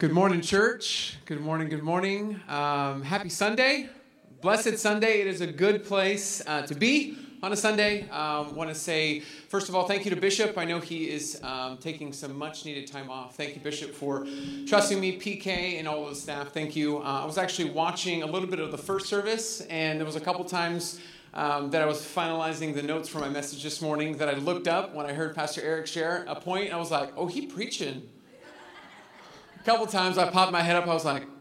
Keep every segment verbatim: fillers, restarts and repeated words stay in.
Good morning, church. Good morning, good morning. Um, happy Sunday. Blessed Sunday. It is a good place uh, to be on a Sunday. I um, want to say, first of all, thank you to Bishop. I know he is um, taking some much-needed time off. Thank you, Bishop, for trusting me, P K, and all of the staff. Thank you. Uh, I was actually watching a little bit of the first service, and there was a couple times um, that I was finalizing the notes for my message this morning that I looked up when I heard Pastor Eric share a point, and I was like, oh, he preaching. A couple times I popped my head up, I was like,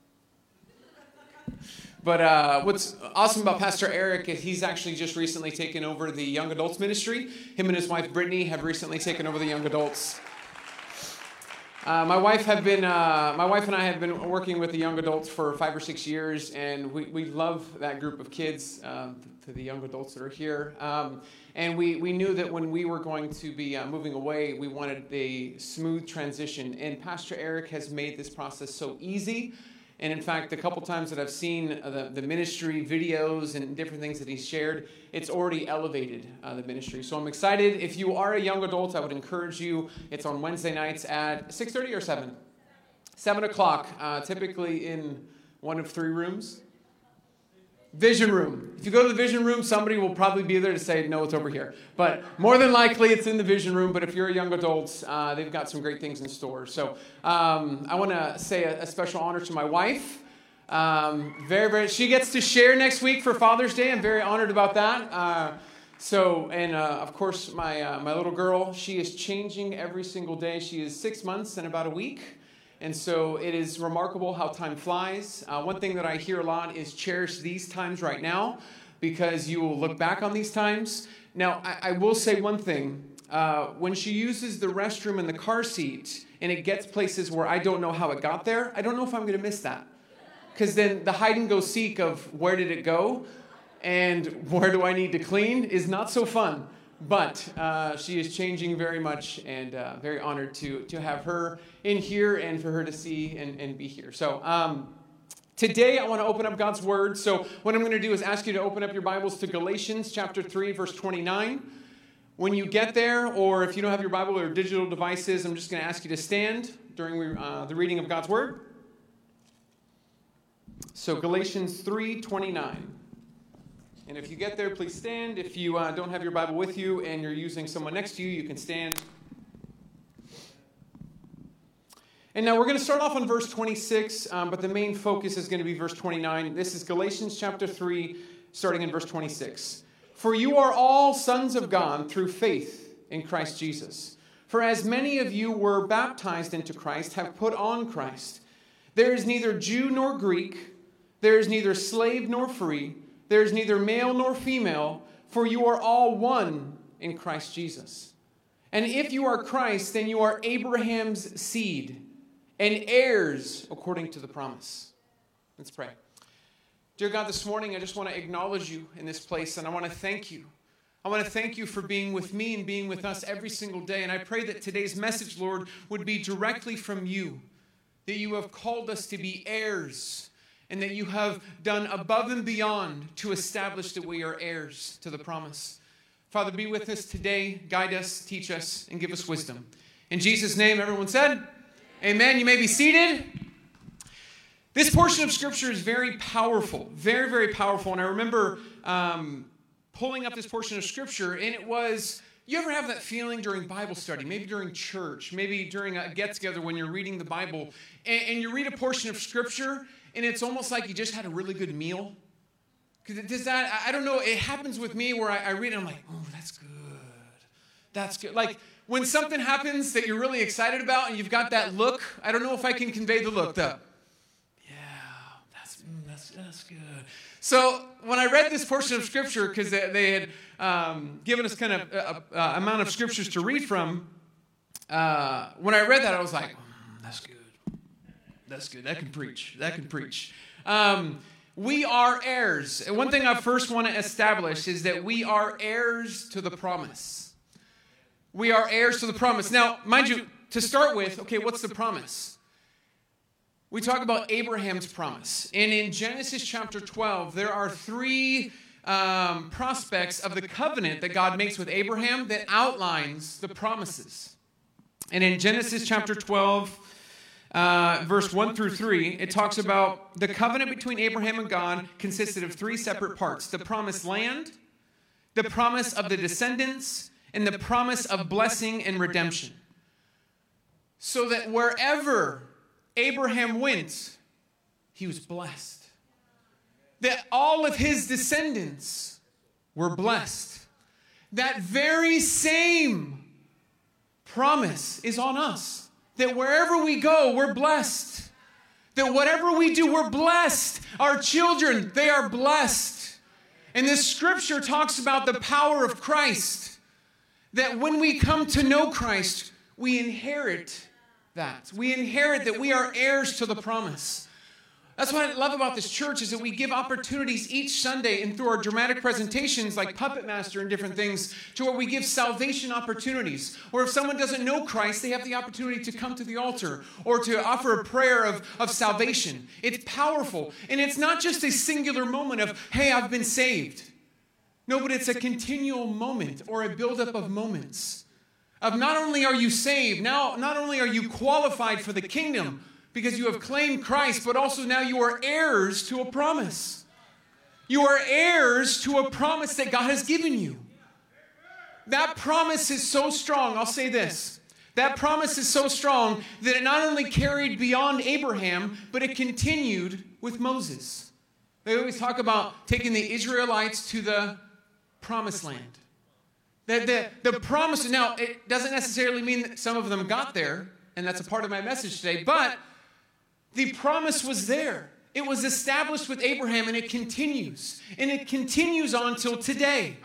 but uh, what's awesome about Pastor Eric is he's actually just recently taken over the young adults ministry. Him and his wife Brittany have recently taken over the young adults. Uh, my wife have been, uh, my wife and I have been working with the young adults for five or six years, and we, we love that group of kids, uh, to the young adults that are here. Um, and we, we knew that when we were going to be uh, moving away, we wanted a smooth transition. And Pastor Eric has made this process so easy. And in fact, a couple times that I've seen the, the ministry videos and different things that he's shared, it's already elevated uh, the ministry. So I'm excited. If you are a young adult, I would encourage you. It's on Wednesday nights at six thirty or seven? seven o'clock, uh, typically in one of three rooms. Vision room. If you go to the vision room, somebody will probably be there to say, no, it's over here. But more than likely, it's in the vision room. But if you're a young adult, uh, they've got some great things in store. So um, I want to say a, a special honor to my wife. Um, very, very. She gets to share next week for Father's Day. I'm very honored about that. Uh, so, and uh, of course, my uh, my little girl, she is changing every single day. She is six months and about a week. And so it is remarkable how time flies. Uh, one thing that I hear a lot is cherish these times right now because you will look back on these times. Now, I, I will say one thing. Uh, when she uses the restroom in the car seat and it gets places where I don't know how it got there, I don't know if I'm going to miss that. Because then the hide and go seek of where did it go and where do I need to clean is not so fun. But uh, she is changing very much, and uh, very honored to to have her in here and for her to see and, and be here. So um, today I want to open up God's Word. So what I'm going to do is ask you to open up your Bibles to Galatians chapter three, verse twenty-nine. When you get there, or if you don't have your Bible or digital devices, I'm just going to ask you to stand during uh, the reading of God's Word. So Galatians three twenty-nine. And if you get there, please stand. If you uh, don't have your Bible with you and you're using someone next to you, you can stand. And now we're going to start off on verse twenty-six, um, but the main focus is going to be verse twenty-nine. This is Galatians chapter three, starting in verse twenty-six. For you are all sons of God through faith in Christ Jesus. For as many of you were baptized into Christ have put on Christ. There is neither Jew nor Greek. There is neither slave nor free. There is neither male nor female, for you are all one in Christ Jesus. And if you are Christ, then you are Abraham's seed and heirs according to the promise. Let's pray. Dear God, this morning I just want to acknowledge you in this place, and I want to thank you. I want to thank you for being with me and being with us every single day. And I pray that today's message, Lord, would be directly from you, that you have called us to be heirs, and that you have done above and beyond to establish that we are heirs to the promise. Father, be with us today. Guide us, teach us, and give us wisdom. In Jesus' name, everyone said, amen. You may be seated. This portion of Scripture is very powerful, very, very powerful. And I remember um, pulling up this portion of Scripture, and it was, you ever have that feeling during Bible study, maybe during church, maybe during a get-together when you're reading the Bible, and, and you read a portion of Scripture, and it's almost like you just had a really good meal. Because does that, I don't know, it happens with me where I, I read it and I'm like, oh, that's good. That's good. Like when something happens that you're really excited about and you've got that look, I don't know if I can convey the look, though. Yeah, that's, that's, that's good. So when I read this portion of Scripture, because they, they had um, given us kind of a, a, a amount of Scriptures to read from, uh, when I read that, I was like, mm, that's good. That's good. That can preach. That can preach. Um, we are heirs. And one thing I first want to establish is that we are heirs to the promise. We are heirs to the promise. Now, mind you, to start with, okay, what's the promise? We talk about Abraham's promise. And in Genesis chapter twelve, there are three um, prospects of the covenant that God makes with Abraham that outlines the promises. And in Genesis chapter twelve, uh, verse one through three, it talks about the covenant between Abraham and God consisted of three separate parts: the promised land, the promise of the descendants, and the promise of blessing and redemption. So that wherever Abraham went, he was blessed. That all of his descendants were blessed. That very same promise is on us. That wherever we go, we're blessed. That whatever we do, we're blessed. Our children, they are blessed. And this scripture talks about the power of Christ. That when we come to know Christ, we inherit that. We inherit that we are heirs to the promise. That's what I love about this church, is that we give opportunities each Sunday and through our dramatic presentations like Puppet Master and different things, to where we give salvation opportunities. Or if someone doesn't know Christ, they have the opportunity to come to the altar or to offer a prayer of, of salvation. It's powerful. And it's not just a singular moment of, hey, I've been saved. No, but it's a continual moment or a buildup of moments. Of not only are you saved, now not only are you qualified for the kingdom because you have claimed Christ, but also now you are heirs to a promise. You are heirs to a promise that God has given you. That promise is so strong, I'll say this. That promise is so strong that it not only carried beyond Abraham, but it continued with Moses. They always talk about taking the Israelites to the promised land. The, the, the promise, now, it doesn't necessarily mean that some of them got there, and that's a part of my message today, but the promise was there. It was established with Abraham, and it continues. And it continues on till today.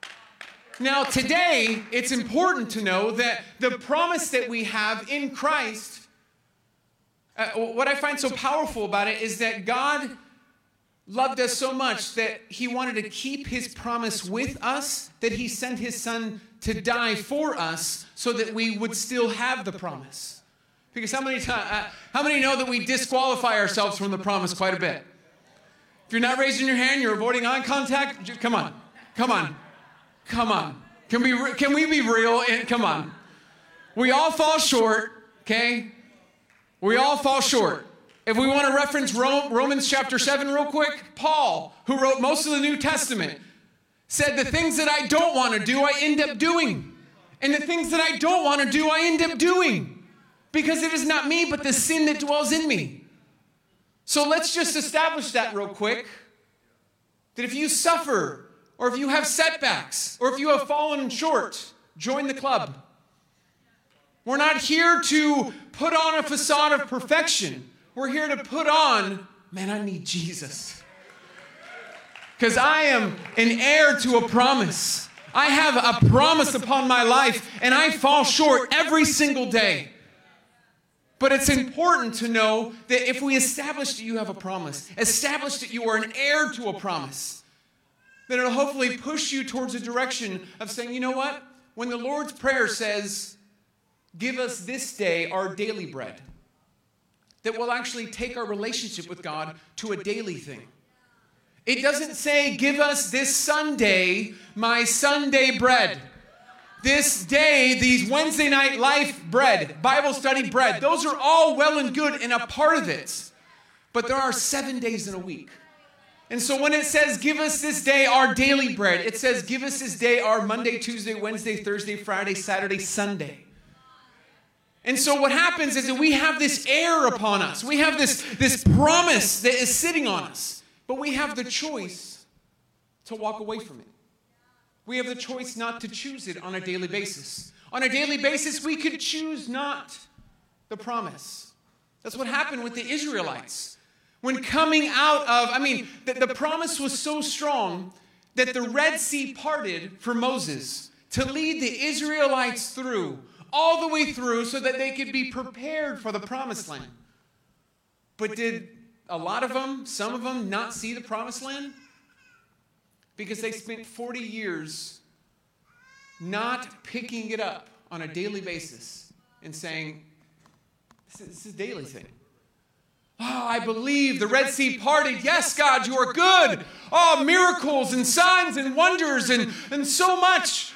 Now, today, it's important to know that the promise that we have in Christ, uh, what I find so powerful about it is that God loved us so much that he wanted to keep his promise with us, that he sent his son to die for us so that we would still have the promise. Because how many, uh, how many know that we disqualify ourselves from the promise quite a bit? If you're not raising your hand, you're avoiding eye contact, just, come on, come on, come on. Can we, re- can we be real? And come on. We all fall short, okay? We all fall short. If we want to reference Romans chapter seven real quick, Paul, who wrote most of the New Testament, said the things that I don't want to do, I end up doing. And the things that I don't want to do, I end up doing. Because it is not me, but the sin that dwells in me. So let's just establish that real quick. That if you suffer, or if you have setbacks, or if you have fallen short, join the club. We're not here to put on a facade of perfection. We're here to put on, man, I need Jesus. Because I am an heir to a promise. I have a promise upon my life, and I fall short every single day. But it's important to know that if we establish that you have a promise, establish that you are an heir to a promise, then it'll hopefully push you towards a direction of saying, you know what? When the Lord's Prayer says, give us this day our daily bread, that we'll actually take our relationship with God to a daily thing. It doesn't say, give us this Sunday my Sunday bread. This day, these Wednesday night life bread, Bible study bread, those are all well and good and a part of it. But there are seven days in a week. And so when it says, give us this day our daily bread, it says, give us this day our Monday, Tuesday, Wednesday, Thursday, Friday, Saturday, Sunday. And so what happens is that we have this air upon us. We have this, this promise that is sitting on us. But we have the choice to walk away from it. We have the choice not to choose it on a daily basis. On a daily basis, we could choose not the promise. That's what happened with the Israelites. When coming out of, I mean, the, the promise was so strong that the Red Sea parted for Moses to lead the Israelites through, all the way through, so that they could be prepared for the promised land. But did a lot of them, some of them, not see the promised land? Because they spent forty years not picking it up on a daily basis and saying, this is, this is a daily thing. Oh, I believe the Red Sea parted. Yes, God, you are good. Oh, miracles and signs and wonders and, and so much.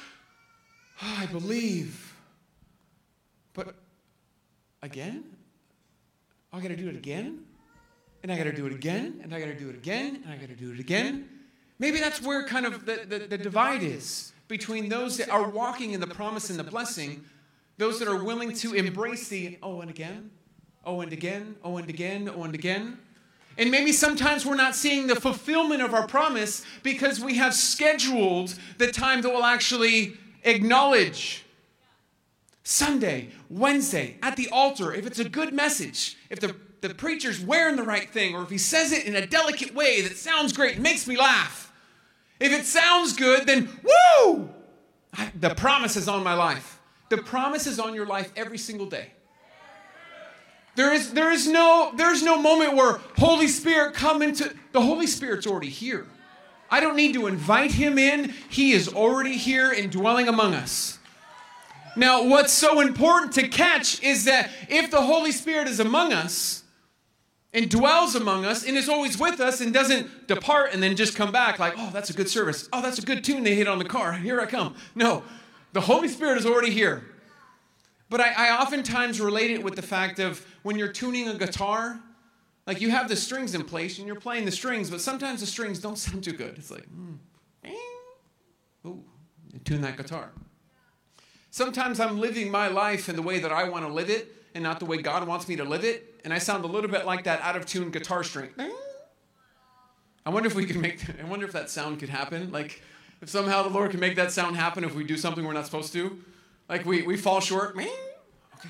Oh, I believe. But again? oh, I got to do it again, and I got to do it again, and I got to do it again, and I got to do it again. Maybe that's where kind of the, the, the divide is between those that are walking in the promise and the blessing, those that are willing to embrace the, oh, and again, oh, and again, oh, and again, oh, and again. And maybe sometimes we're not seeing the fulfillment of our promise because we have scheduled the time that we'll actually acknowledge. Sunday, Wednesday, at the altar, if it's a good message, if the, the preacher's wearing the right thing, or if he says it in a delicate way that sounds great and makes me laugh. If it sounds good, then woo! I, the promise is on my life. The promise is on your life every single day. There is, there is no, there's no moment where Holy Spirit come into, the Holy Spirit's already here. I don't need to invite him in. He is already here and dwelling among us. Now, what's so important to catch is that if the Holy Spirit is among us and dwells among us and is always with us and doesn't depart and then just come back like, oh, that's a good service. Oh, that's a good tune they hit on the car. Here I come. No, the Holy Spirit is already here. But I, I oftentimes relate it with the fact of when you're tuning a guitar, like you have the strings in place and you're playing the strings, but sometimes the strings don't sound too good. It's like, hmm, ooh, you tune that guitar. Sometimes I'm living my life in the way that I want to live it and not the way God wants me to live it, and I sound a little bit like that out-of-tune guitar string. I wonder if we could make, I wonder if that sound could happen. Like, if somehow the Lord can make that sound happen if we do something we're not supposed to. Like we, we fall short. Okay.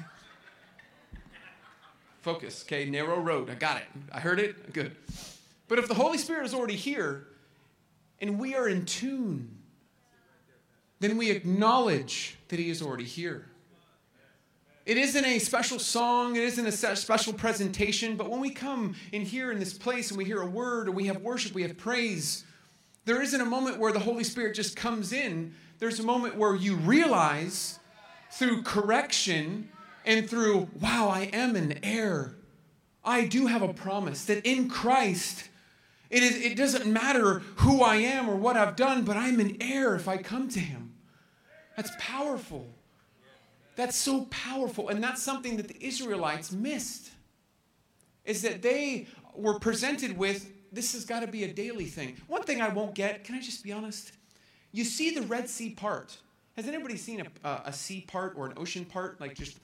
Focus. Okay, narrow road. I got it. I heard it. Good. But if the Holy Spirit is already here and we are in tune, then we acknowledge that he is already here. It isn't a special song. It isn't a special presentation. But when we come in here in this place and we hear a word or we have worship, we have praise, there isn't a moment where the Holy Spirit just comes in. There's a moment where you realize through correction and through, wow, I am an heir. I do have a promise that in Christ, it is. It doesn't matter who I am or what I've done, but I'm an heir if I come to him. That's powerful. That's so powerful. And that's something that the Israelites missed, is that they were presented with, this has got to be a daily thing. One thing I won't get, can I just be honest? You see the Red Sea part. Has anybody seen a, uh, a sea part or an ocean part? Like just,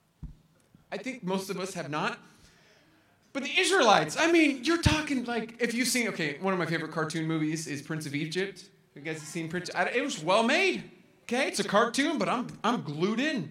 I think most of us have not. But the Israelites, I mean, you're talking like, if you've seen, okay, one of my favorite cartoon movies is Prince of Egypt. You guys have seen Prince? It was well made. Okay, it's a cartoon, but I'm I'm glued in.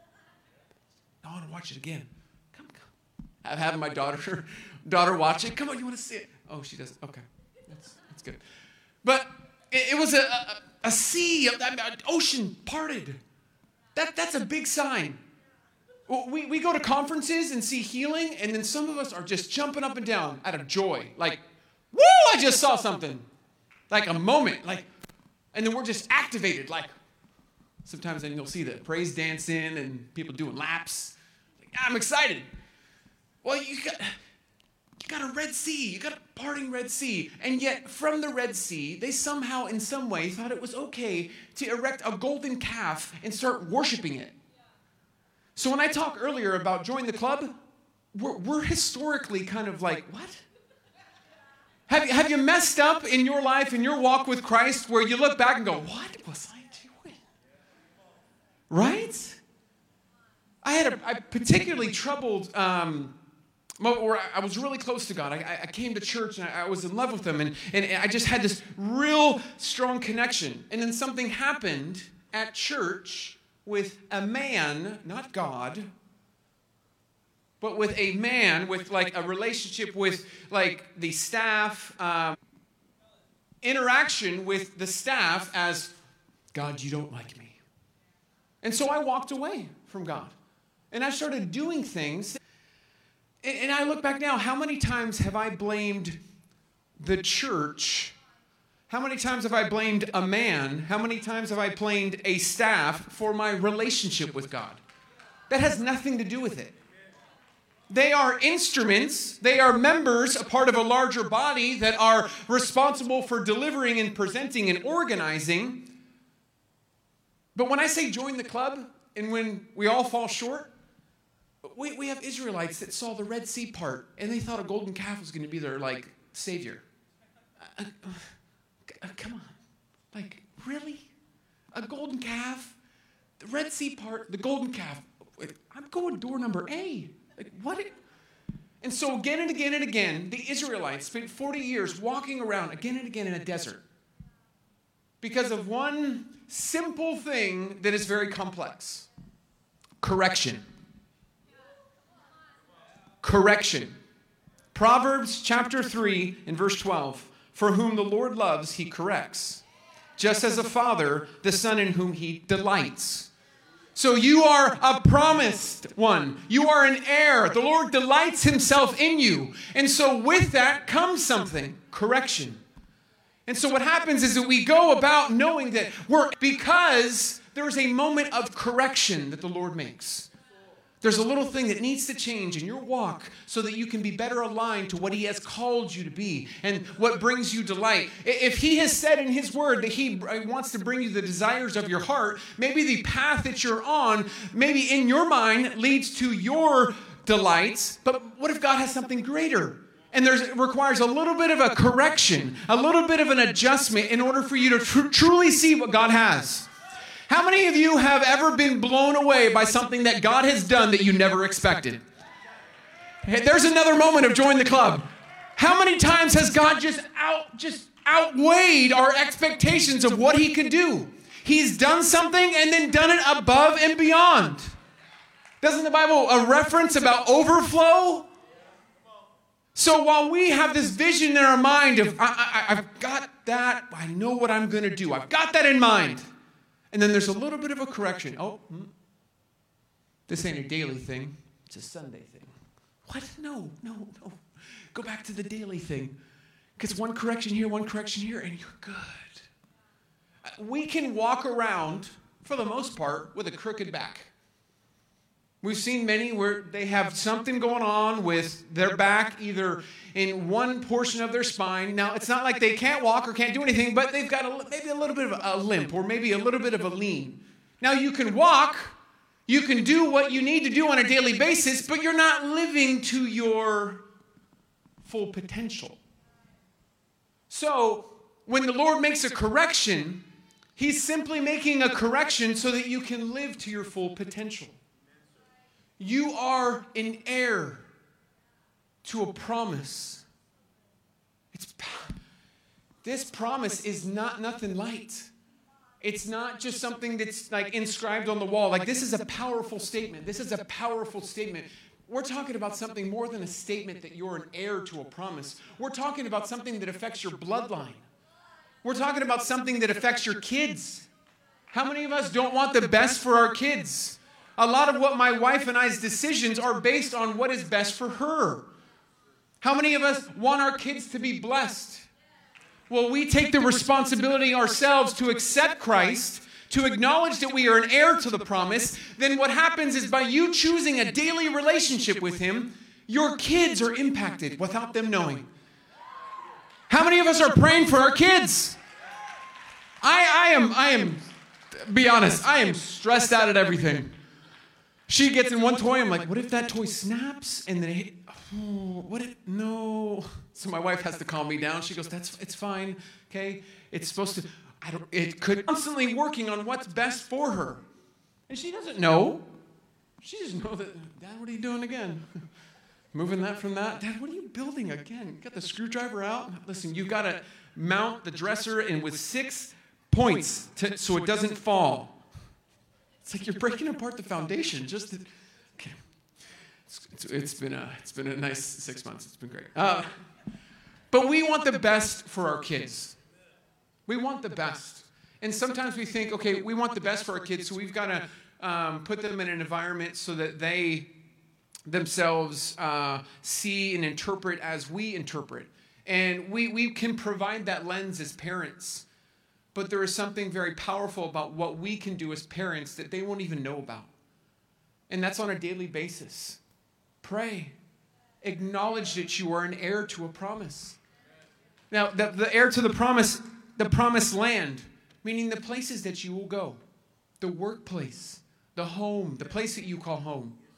I want to watch it again. Come, come. I'm having my daughter daughter watch it. Come on, you want to see it? Oh, she doesn't. Okay, that's that's good. But it, it was a, a a sea, an ocean parted. That that's a big sign. We we go to conferences and see healing, and then some of us are just jumping up and down out of joy, like, woo! I just saw something, like a moment, like, and then we're just activated, like. Sometimes then you'll see the praise dancing and people doing laps. Like, I'm excited. Well, you got, you got a Red Sea. You got a parting Red Sea. And yet from the Red Sea, they somehow in some way thought it was okay to erect a golden calf and start worshiping it. So when I talked earlier about join the club, we're, we're historically kind of like, what? Have you, have you messed up in your life, in your walk with Christ, where you look back and go, what was I? Right? I had a, a particularly troubled um, moment where I was really close to God. I, I came to church and I, I was in love with him, and, and I just had this real strong connection. And then something happened at church with a man, not God, but with a man, with like a relationship with like the staff, um, interaction with the staff as, God, you don't like me. And so I walked away from God. And I started doing things. And, and I look back now, how many times have I blamed the church? How many times have I blamed a man? How many times have I blamed a staff for my relationship with God? That has nothing to do with it. They are instruments. They are members, a part of a larger body that are responsible for delivering and presenting and organizing. But when I say join the club, and when we all fall short, We, we have Israelites that saw the Red Sea part, and they thought a golden calf was going to be their, like, savior. Uh, uh, come on. Like, really? A golden calf? The Red Sea part, the golden calf. I'm going door number A. Like, what? And so again and again and again, the Israelites spent forty years walking around again and again in a desert because of one simple thing that is very complex. Correction. Correction. Proverbs chapter three and verse twelve. For whom the Lord loves, he corrects, just as a father, the son in whom he delights. So you are a promised one. You are an heir. The Lord delights himself in you. And so with that comes something, correction. And so what happens is that we go about knowing that we're, because there is a moment of correction that the Lord makes. There's a little thing that needs to change in your walk so that you can be better aligned to what he has called you to be and what brings you delight. If he has said in his word that he wants to bring you the desires of your heart, maybe the path that you're on, maybe in your mind leads to your delights. But what if God has something greater? And there's, it requires a little bit of a correction, a little bit of an adjustment in order for you to tr- truly see what God has. How many of you have ever been blown away by something that God has done that you never expected? Hey, there's another moment of join the club. How many times has God just out just outweighed our expectations of what he could do? He's done something and then done it above and beyond. Doesn't the Bible a reference about overflow? So while we have this vision in our mind of, I, I, I've got that, I know what I'm going to do. I've got that in mind. And then there's a little bit of a correction. Oh, hmm, this ain't a daily thing. It's a Sunday thing. What? No, no, no. Go back to the daily thing. Because one correction here, one correction here, and you're good. We can walk around, for the most part, with a crooked back. We've seen many where they have something going on with their back, either in one portion of their spine. Now, it's not like they can't walk or can't do anything, but they've got a, maybe a little bit of a limp or maybe a little bit of a lean. Now, you can walk, you can do what you need to do on a daily basis, but you're not living to your full potential. So, when the Lord makes a correction, he's simply making a correction so that you can live to your full potential. You are an heir to a promise. It's, this promise is not nothing light. It's not just something that's like inscribed on the wall. Like, this is a powerful statement. This is a powerful statement. We're talking about something more than a statement that you're an heir to a promise. We're talking about something that affects your bloodline. We're talking about something that affects your kids. How many of us don't want the best for our kids? A lot of what my wife and I's decisions are based on what is best for her. How many of us want our kids to be blessed? Well, we take the responsibility ourselves to accept Christ, to acknowledge that we are an heir to the promise. Then what happens is by you choosing a daily relationship with him, your kids are impacted without them knowing. How many of us are praying for our kids? I, I am, I am, be honest, I am stressed out at everything. She gets in one toy, I'm like, what if that toy snaps? And then, it, oh, what if, no. So my wife has to calm me down. She goes, that's, it's fine, okay? It's supposed to, I don't, it could, constantly working on what's best for her. And she doesn't know. She just knows that, Dad, what are you doing again? Moving that from that? Dad, what are you building again? You got the screwdriver out? Listen, you've got to mount the dresser and with six points to, so it doesn't fall. It's like you're breaking apart the foundation just to, okay. It's, it's, it's been a it's been a nice six months. It's been great. Uh, but we want the best for our kids. We want the best. And sometimes we think, okay, we want the best for our kids, so we've got to um, put them in an environment so that they themselves uh, see and interpret as we interpret. And we, we can provide that lens as parents. But there is something very powerful about what we can do as parents that they won't even know about. And that's on a daily basis. Pray. Acknowledge that you are an heir to a promise. Now, the, the heir to the promise, the promised land, meaning the places that you will go. The workplace, the home, the place that you call home.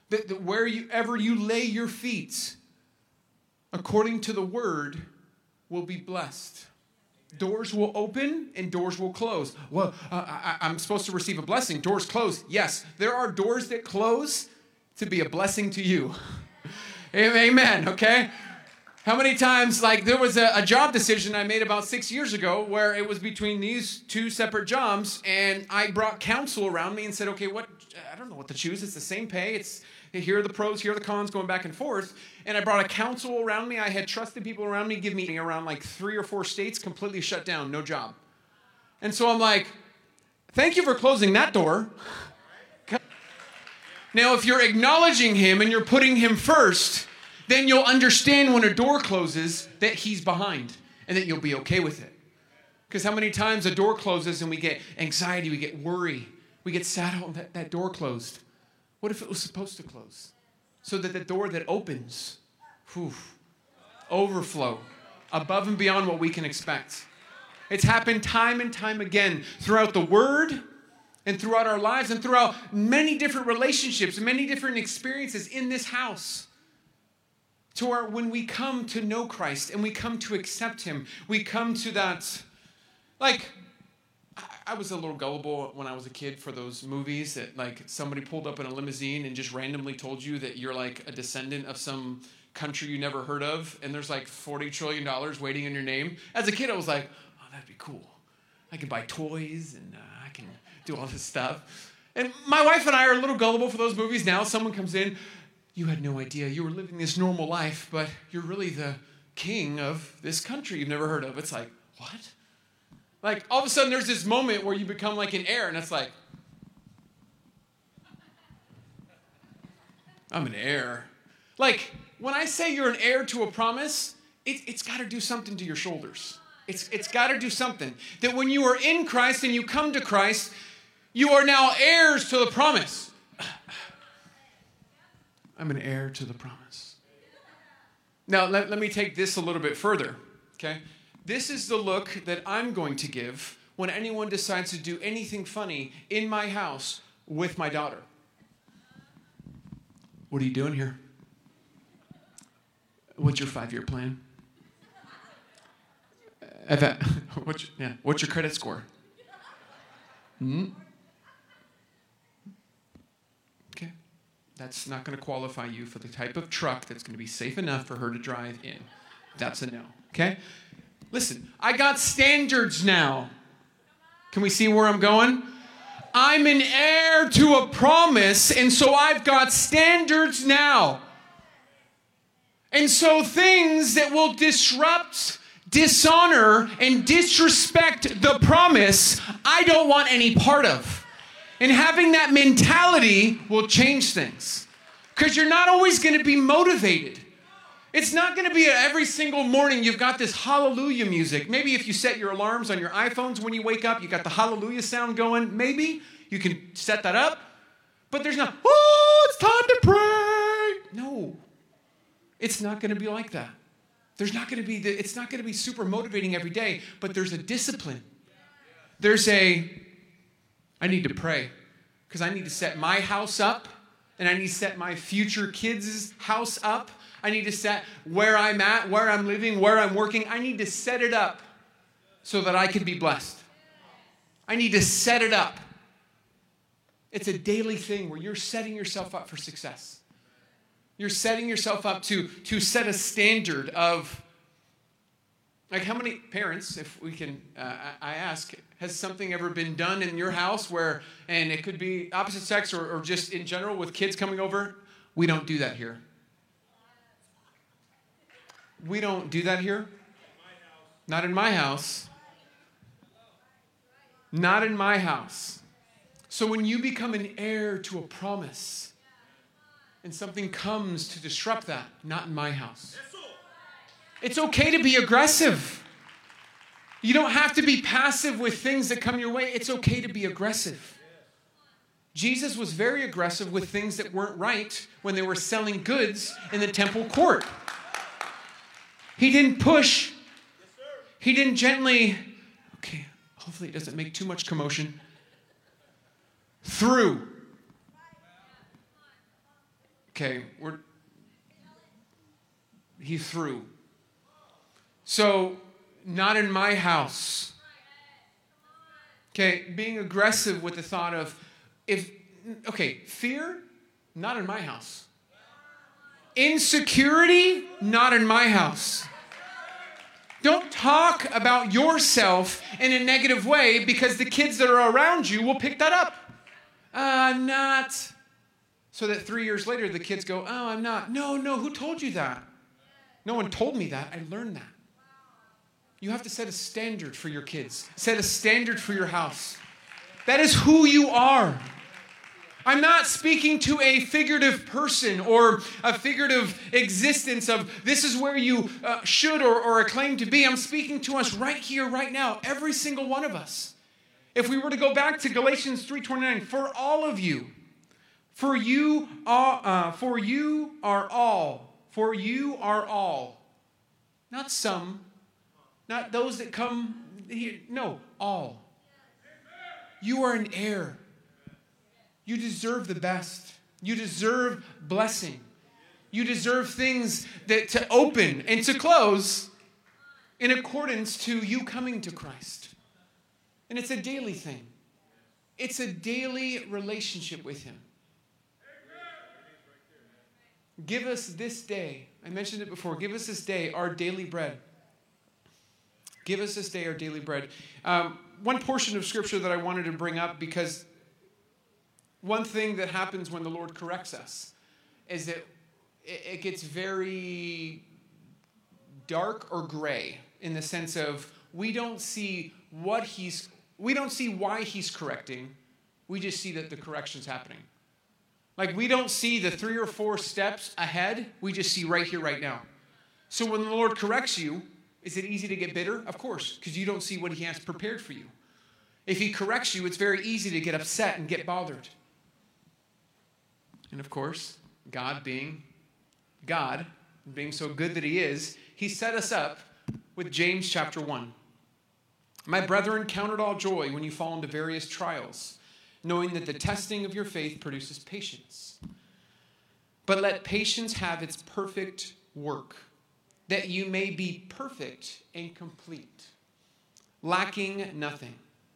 That, that wherever you lay your feet, according to the word, will be blessed. Doors will open and doors will close. Well, uh, I, I'm supposed to receive a blessing. Doors close. Yes, there are doors that close to be a blessing to you. Amen, okay? How many times, like, there was a, a job decision I made about six years ago where it was between these two separate jobs, and I brought counsel around me and said, okay, what, I don't know what to choose. It's the same pay. It's, here are the pros, here are the cons, going back and forth. And I brought a counsel around me. I had trusted people around me give me around like three or four states completely shut down, no job. And so I'm like, thank you for closing that door. Now, if you're acknowledging him and you're putting him first, then you'll understand when a door closes that he's behind and that you'll be okay with it. Because how many times a door closes and we get anxiety, we get worry, we get sad, oh, that, that door closed. What if it was supposed to close? So that the door that opens, whew, overflow, above and beyond what we can expect. It's happened time and time again throughout the Word and throughout our lives and throughout many different relationships and many different experiences in this house. To where when we come to know Christ and we come to accept him, we come to that, like, I was a little gullible when I was a kid for those movies that, like, somebody pulled up in a limousine and just randomly told you that you're like a descendant of some country you never heard of, and there's like forty trillion dollars waiting in your name. As a kid, I was like, oh, that'd be cool. I can buy toys and uh, I can do all this stuff. And my wife and I are a little gullible for those movies now. Someone comes in, you had no idea. You were living this normal life, but you're really the king of this country you've never heard of. It's like, what? Like, all of a sudden, there's this moment where you become like an heir, and it's like, I'm an heir. Like, when I say you're an heir to a promise, it, it's got to do something to your shoulders. It's, it's got to do something. That when you are in Christ and you come to Christ, you are now heirs to the promise. I'm an heir to the promise. Now, let, let me take this a little bit further, okay? This is the look that I'm going to give when anyone decides to do anything funny in my house with my daughter. What are you doing here? What's your five-year plan? Uh, that, what's, yeah, what's your credit score? Hmm? Okay. That's not going to qualify you for the type of truck that's going to be safe enough for her to drive in. That's a no. Okay? Listen, I got standards now. Can we see where I'm going? I'm an heir to a promise, and so I've got standards now. And so things that will disrupt, dishonor, and disrespect the promise, I don't want any part of. And having that mentality will change things. Because you're not always going to be motivated. It's not going to be every single morning you've got this hallelujah music. Maybe if you set your alarms on your iPhones when you wake up, you got the hallelujah sound going. Maybe you can set that up. But there's not, oh, it's time to pray. No, it's not going to be like that. There's not going to be, the, it's not going to be super motivating every day, but there's a discipline. There's a, I need to pray because I need to set my house up and I need to set my future kids' house up. I need to set where I'm at, where I'm living, where I'm working. I need to set it up so that I can be blessed. I need to set it up. It's a daily thing where you're setting yourself up for success. You're setting yourself up to, to set a standard of, like, how many parents, if we can, uh, I ask, has something ever been done in your house where, and it could be opposite sex or, or just in general with kids coming over? We don't do that here. We don't do that here. Not in my house. Not in my house. So when you become an heir to a promise and something comes to disrupt that, not in my house. It's okay to be aggressive. You don't have to be passive with things that come your way. It's okay to be aggressive. Jesus was very aggressive with things that weren't right when they were selling goods in the temple court. He didn't push. He didn't gently, okay, hopefully it doesn't make too much commotion. Through. Okay, we're he threw. So, not in my house. Okay, being aggressive with the thought of, if, okay, fear, not in my house. Insecurity, not in my house. Don't talk about yourself in a negative way because the kids that are around you will pick that up. Uh, I'm not. So that three years later, the kids go, oh, I'm not. No, no, who told you that? No one told me that. I learned that. You have to set a standard for your kids. Set a standard for your house. That is who you are. I'm not speaking to a figurative person or a figurative existence of this is where you uh, should or, or claim to be. I'm speaking to us right here, right now, every single one of us. If we were to go back to Galatians three twenty-nine, for all of you, for you are, uh, for you are all, for you are all, not some, not those that come here, no, all. You are an heir. You deserve the best. You deserve blessing. You deserve things that to open and to close in accordance to you coming to Christ. And it's a daily thing. It's a daily relationship with Him. Give us this day, I mentioned it before, give us this day our daily bread. Give us this day our daily bread. Um, one portion of Scripture that I wanted to bring up, because one thing that happens when the Lord corrects us is that it gets very dark or gray in the sense of we don't see what He's, we don't see why He's correcting. We just see that the correction's happening. Like we don't see the three or four steps ahead. We just see right here, right now. So when the Lord corrects you, is it easy to get bitter? Of course, because you don't see what He has prepared for you. If He corrects you, it's very easy to get upset and get bothered. And of course, God being God, being so good that He is, He set us up with James chapter one. My brethren, count it all joy when you fall into various trials, knowing that the testing of your faith produces patience. But let patience have its perfect work, that you may be perfect and complete, lacking nothing.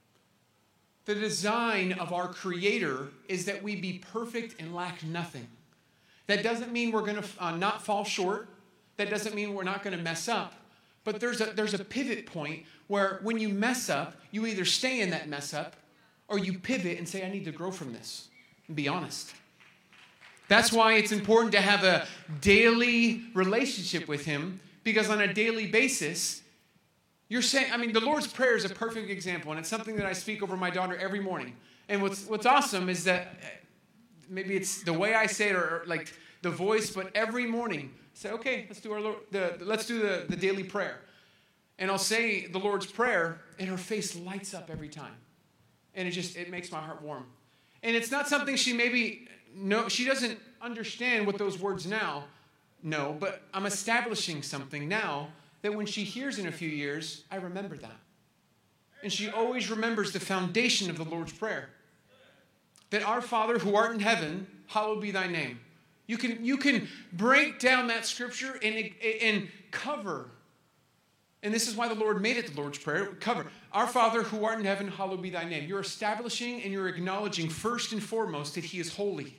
The design of our Creator is that we be perfect and lack nothing. That doesn't mean we're going to uh, not fall short. That doesn't mean we're not going to mess up. But there's a, there's a pivot point where when you mess up, you either stay in that mess up or you pivot and say, I need to grow from this and be honest. That's why it's important to have a daily relationship with Him, because on a daily basis, you're saying, I mean, the Lord's Prayer is a perfect example, and it's something that I speak over my daughter every morning. And what's what's awesome is that maybe it's the way I say it or like the voice, but every morning, say, okay, let's do our Lord, the, let's do the, the daily prayer. And I'll say the Lord's Prayer, and her face lights up every time. And it just, it makes my heart warm. And it's not something she maybe, no, she doesn't understand what those words now know, but I'm establishing something now that when she hears in a few years, I remember that. And she always remembers the foundation of the Lord's Prayer. That our Father who art in heaven, hallowed be thy name. You can, you can break down that scripture and, and cover. And this is why the Lord made it the Lord's Prayer. Cover. Our Father who art in heaven, hallowed be thy name. You're establishing and you're acknowledging first and foremost that He is holy.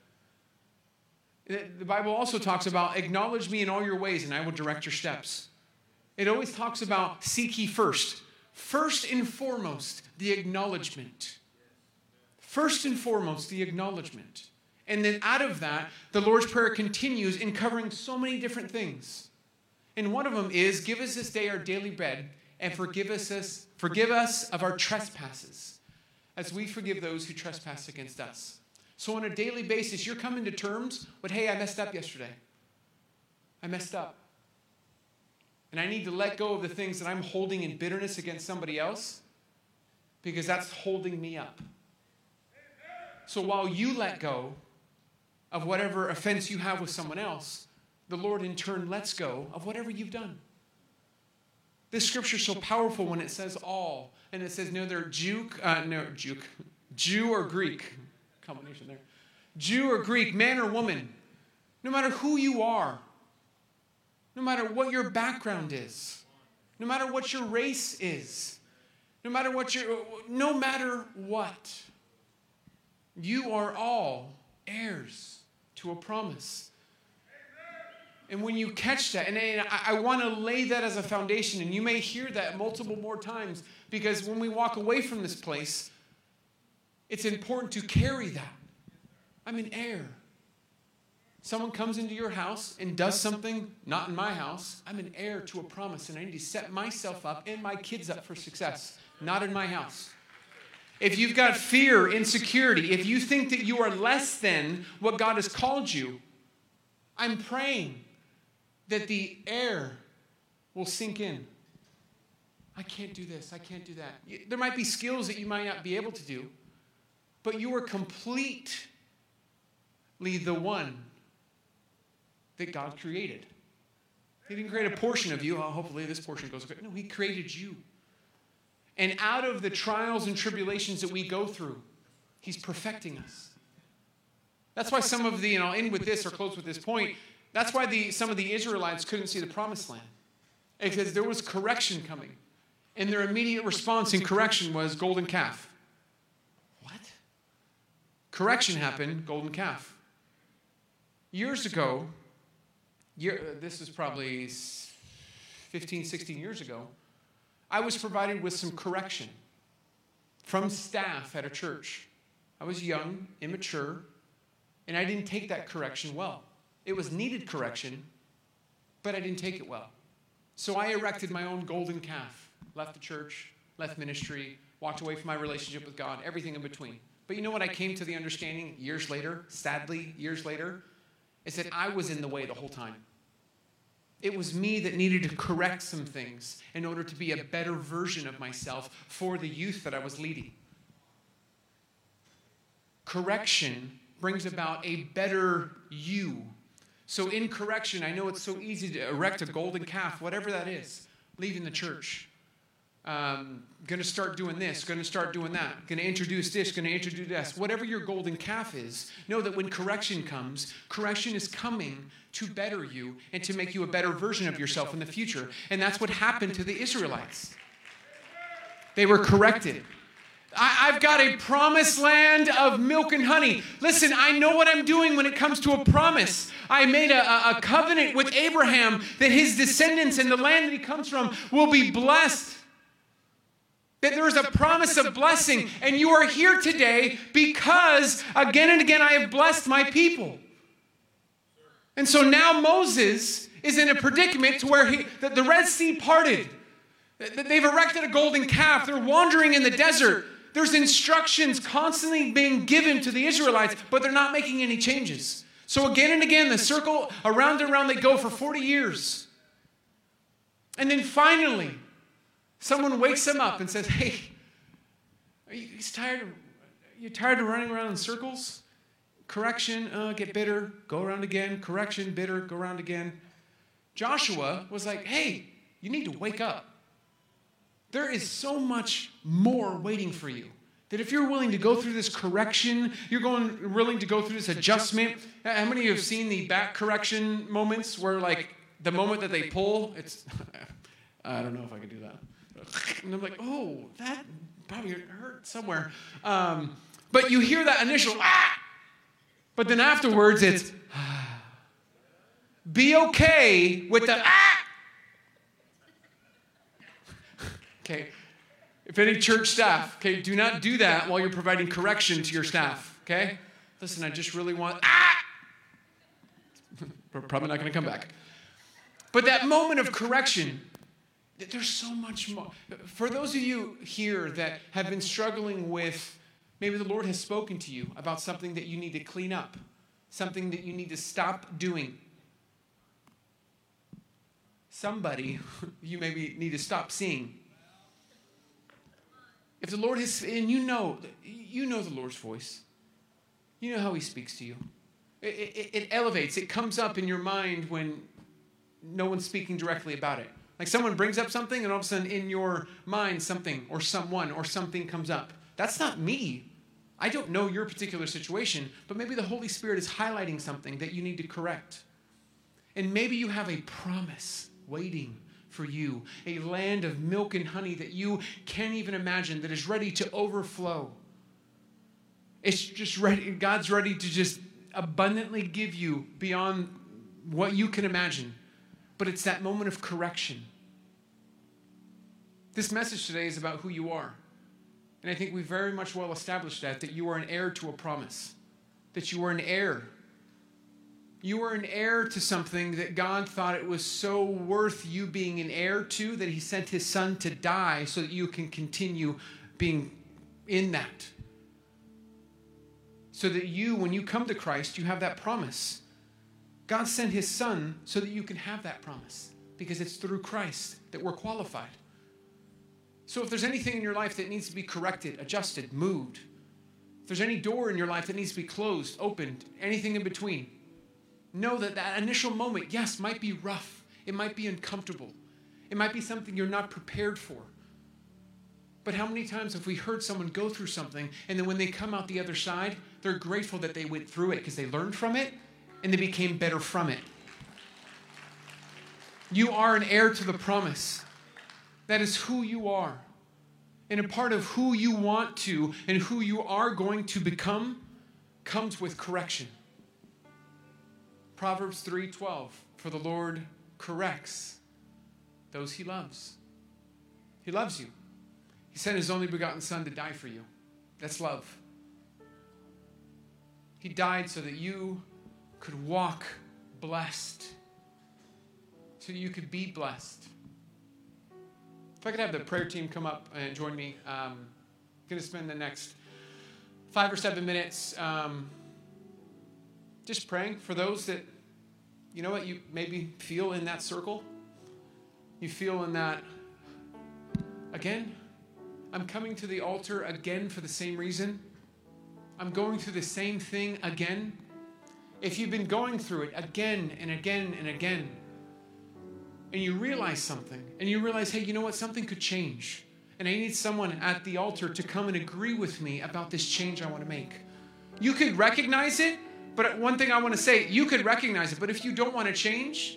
The Bible also talks about acknowledge me in all your ways and I will direct your steps. It always talks about seek ye first. First and foremost, the acknowledgement. First and foremost, the acknowledgement. And then out of that, the Lord's Prayer continues in covering so many different things. And one of them is, give us this day our daily bread and forgive us, forgive us of our trespasses as we forgive those who trespass against us. So on a daily basis, you're coming to terms with, hey, I messed up yesterday. I messed up. And I need to let go of the things that I'm holding in bitterness against somebody else because that's holding me up. So while you let go of whatever offense you have with someone else, the Lord in turn lets go of whatever you've done. This scripture is so powerful when it says all, and it says neither Jew, uh, no, Jew, Jew or Greek, combination there, Jew or Greek, man or woman, No matter who you are, no matter what your background is, no matter what your race is, no matter what your, no matter what, you are all heirs to a promise. And when you catch that, and I, I want to lay that as a foundation, and you may hear that multiple more times, because when we walk away from this place, it's important to carry that. I'm an heir. Someone comes into your house and does something not in my house, I'm an heir to a promise, and I need to set myself up and my kids up for success, not in my house. If you've got fear, insecurity, if you think that you are less than what God has called you, I'm praying that the air will sink in. I can't do this. I can't do that. There might be skills that you might not be able to do, but you are completely the one that God created. He didn't create a portion of you. Oh, hopefully this portion goes good. No, he created you. And out of the trials and tribulations that we go through, he's perfecting us. That's why some of the, and I'll end with this or close with this point, that's why the, some of the Israelites couldn't see the promised land. Because there was correction coming. And their immediate response in correction was golden calf. What? Correction happened, golden calf. Years ago, year, this is probably fifteen, sixteen years ago, I was provided with some correction from staff at a church. I was young, immature, and I didn't take that correction well. It was needed correction, but I didn't take it well. So I erected my own golden calf, left the church, left ministry, walked away from my relationship with God, everything in between. But you know what I came to the understanding years later, sadly, years later, is that I was in the way the whole time. It was me that needed to correct some things in order to be a better version of myself for the youth that I was leading. Correction brings about a better you. So in correction, I know it's so easy to erect a golden calf, whatever that is, leaving the church. Um, going to start doing this, going to start doing that, going to introduce this, going to introduce this. Whatever your golden calf is, know that when correction comes, correction is coming to better you and to make you a better version of yourself in the future. And that's what happened to the Israelites. They were corrected. I, I've got a promised land of milk and honey. Listen, I know what I'm doing when it comes to a promise. I made a, a covenant with Abraham that his descendants and the land that he comes from will be blessed. That there is a promise of blessing. And you are here today because again and again I have blessed my people. And so now Moses is in a predicament to where he, the, the Red Sea parted. They've erected a golden calf. They're wandering in the desert. There's instructions constantly being given to the Israelites, but they're not making any changes. So again and again, the circle around and around they go for forty years. And then finally, someone wakes them up and says, hey, are you tired of, are you tired of running around in circles? Correction, uh, get bitter, go around again. Correction, bitter, go around again. Joshua was like, hey, you need to wake up. There is so much more waiting for you. That if you're willing to go through this correction, you're going willing to go through this adjustment. How many of you have seen the back correction moments where like the moment that they pull, it's, I don't know if I could do that. And I'm like, oh, that probably hurt somewhere. Um, but you hear that initial, ah! But then afterwards it's, ah. Be okay with the, ah! Okay. If any church staff, okay, do not do that while you're providing correction to your staff, okay? Listen, I just really want, ah! We're probably not going to come back. But that moment of correction, there's so much more. For those of you here that have been struggling with, maybe the Lord has spoken to you about something that you need to clean up, something that you need to stop doing. Somebody you maybe need to stop seeing. If the Lord has, and you know, you know the Lord's voice. You know how he speaks to you. It, it, it elevates. It comes up in your mind when no one's speaking directly about it. Like someone brings up something and all of a sudden in your mind something or someone or something comes up. That's not me. I don't know your particular situation, but maybe the Holy Spirit is highlighting something that you need to correct. And maybe you have a promise waiting for you, a land of milk and honey that you can't even imagine, that is ready to overflow. It's just ready. God's ready to just abundantly give you beyond what you can imagine. But it's that moment of correction. This message today is about who you are. And I think we very much well established that, that you are an heir to a promise, that you are an heir. You are an heir to something that God thought it was so worth you being an heir to that he sent his son to die so that you can continue being in that. So that you, when you come to Christ, you have that promise. God sent his son so that you can have that promise because it's through Christ that we're qualified. So if there's anything in your life that needs to be corrected, adjusted, moved, if there's any door in your life that needs to be closed, opened, anything in between, know that that initial moment, yes, might be rough. It might be uncomfortable. It might be something you're not prepared for. But how many times have we heard someone go through something and then when they come out the other side, they're grateful that they went through it because they learned from it and they became better from it. You are an heir to the promise. That is who you are. And a part of who you want to and who you are going to become comes with correction. Proverbs three twelve, for the Lord corrects those he loves. He loves you. He sent his only begotten son to die for you. That's love. He died so that you could walk blessed, so you could be blessed. If I could have the prayer team come up and join me, um, I'm going to spend the next five or seven minutes um, just praying for those that, you know what, you maybe feel in that circle. You feel in that, again, I'm coming to the altar again for the same reason. I'm going through the same thing again. If you've been going through it again and again and again, and you realize something, and you realize, hey, you know what, something could change. And I need someone at the altar to come and agree with me about this change I want to make. You could recognize it, but one thing I want to say, you could recognize it, but if you don't want to change,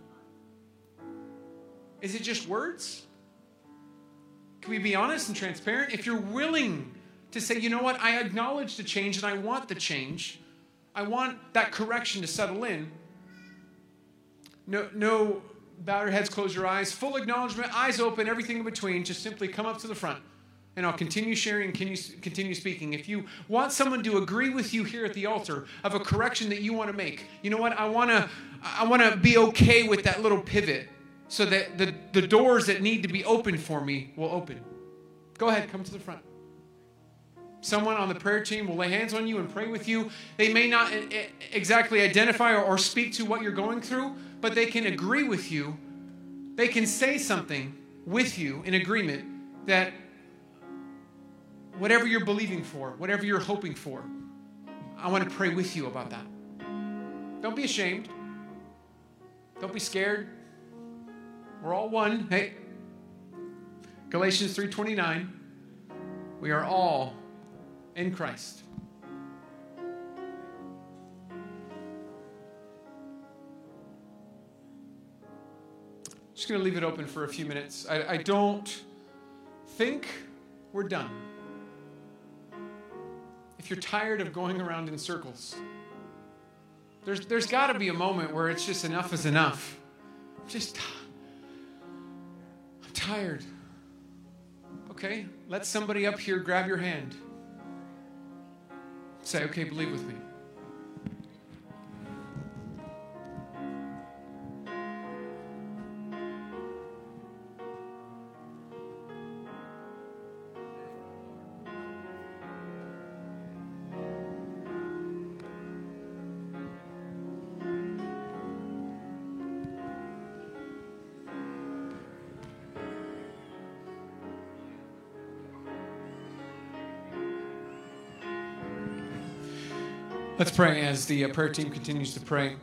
is it just words? Can we be honest and transparent? If you're willing to say, you know what, I acknowledge the change and I want the change, I want that correction to settle in. No, no, bow your heads, close your eyes, full acknowledgement, eyes open, everything in between. Just simply come up to the front and I'll continue sharing and continue, continue speaking. If you want someone to agree with you here at the altar of a correction that you want to make, you know what, I want to I want to be okay with that little pivot so that the, the doors that need to be opened for me will open. Go ahead, come to the front. Someone on the prayer team will lay hands on you and pray with you. They may not exactly identify or, or speak to what you're going through, but they can agree with you. They can say something with you in agreement that whatever you're believing for, whatever you're hoping for, I want to pray with you about that. Don't be ashamed. Don't be scared. We're all one. Hey, Galatians three twenty-nine. We are all in Christ. Just going to leave it open for a few minutes. I, I don't think we're done. If you're tired of going around in circles, there's there's got to be a moment where it's just enough is enough. I'm just, I'm tired. Okay, let somebody up here grab your hand. Say, okay, believe with me. Let's pray as the prayer team continues to pray.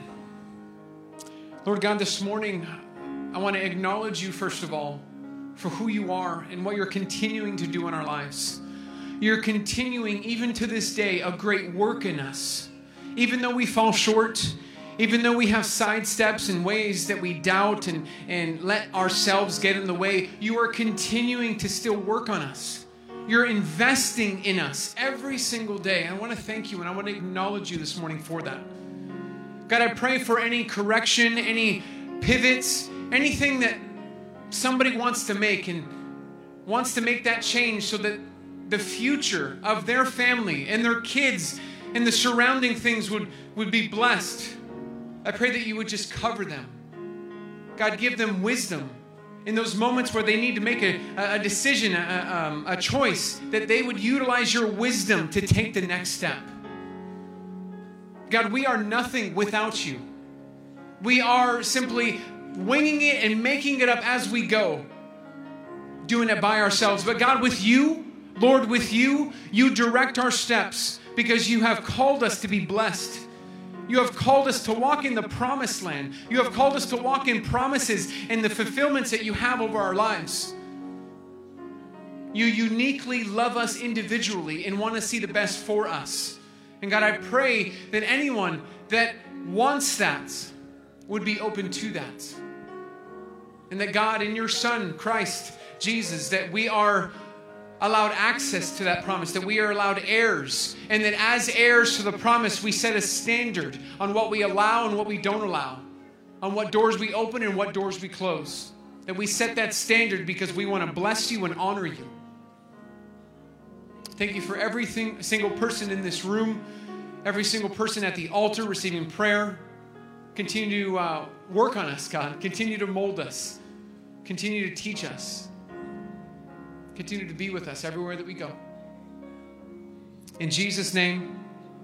Lord God, this morning, I want to acknowledge you, first of all, for who you are and what you're continuing to do in our lives. you're continuing, even to this day, a great work in us. Even though we fall short, even though we have sidesteps and ways that we doubt and, and let ourselves get in the way, you are continuing to still work on us. You're investing in us every single day. I want to thank you and I want to acknowledge you this morning for that. God, I pray for any correction, any pivots, anything that somebody wants to make and wants to make that change so that the future of their family and their kids and the surrounding things would, would be blessed. I pray that you would just cover them. God, give them wisdom in those moments where they need to make a, a decision, a, um, a choice, that they would utilize your wisdom to take the next step. God, we are nothing without you. We are simply winging it and making it up as we go, doing it by ourselves. But God, with you, Lord, with you, you direct our steps because you have called us to be blessed. You have called us to walk in the promised land. You have called us to walk in promises and the fulfillments that you have over our lives. You uniquely love us individually and want to see the best for us. And God, I pray that anyone that wants that would be open to that. And that God, in your Son, Christ Jesus, that we are allowed access to that promise, that we are allowed heirs, and that as heirs to the promise, we set a standard on what we allow and what we don't allow, on what doors we open and what doors we close. That we set that standard because we want to bless you and honor you. Thank you for every single person in this room, every single person at the altar receiving prayer. Continue to uh, work on us, God. Continue to mold us. Continue to teach us. Continue to be with us everywhere that we go. In Jesus' name,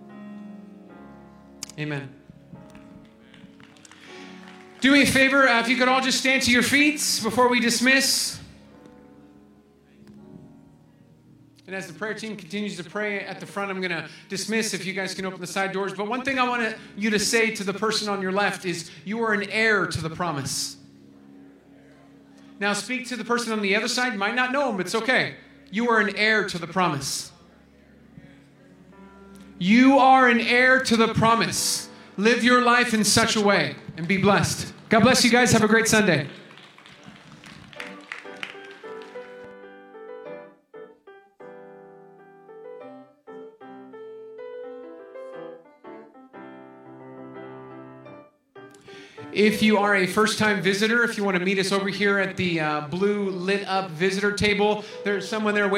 amen. Do me a favor, uh, if you could all just stand to your feet before we dismiss. And as the prayer team continues to pray at the front, I'm going to dismiss if you guys can open the side doors. But one thing I want you to say to the person on your left is, you are an heir to the promise. Now speak to the person on the other side. You might not know him, but it's okay. You are an heir to the promise. You are an heir to the promise. Live your life in such a way and be blessed. God bless you guys. Have a great Sunday. If you are a first-time visitor, if you want to meet us over here at the uh, blue lit-up visitor table, there's someone there waiting.